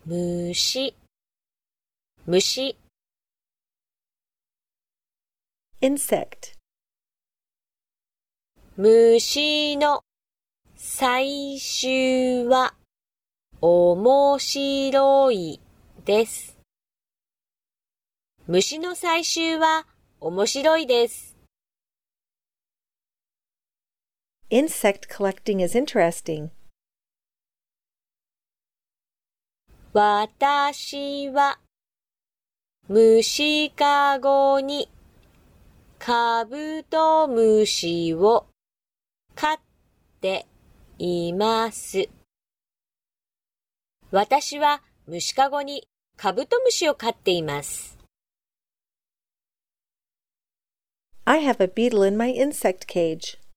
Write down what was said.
虫、虫。 insect, 虫の採集は面白いです。虫の採集は面白いです。 insect collecting is interesting. 私は虫かごにカブトムシを飼っています。私は虫かごにカブトムシを飼っています。 I have a beetle in my insect cage.